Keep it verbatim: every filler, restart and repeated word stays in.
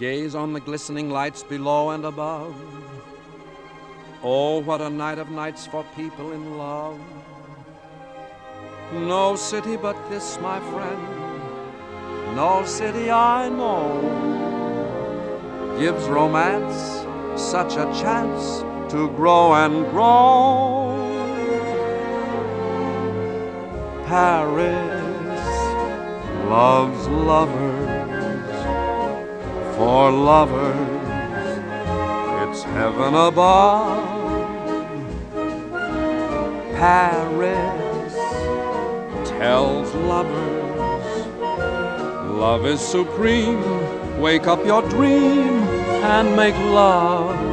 Gaze on the glistening lights below and above. Oh, what a night of nights for people in love. No city but this, my friend, no city I know gives romance such a chance to grow and grow. Paris loves lovers, for lovers it's heaven above. Paris tells lovers love is supreme. Wake up your dream and make love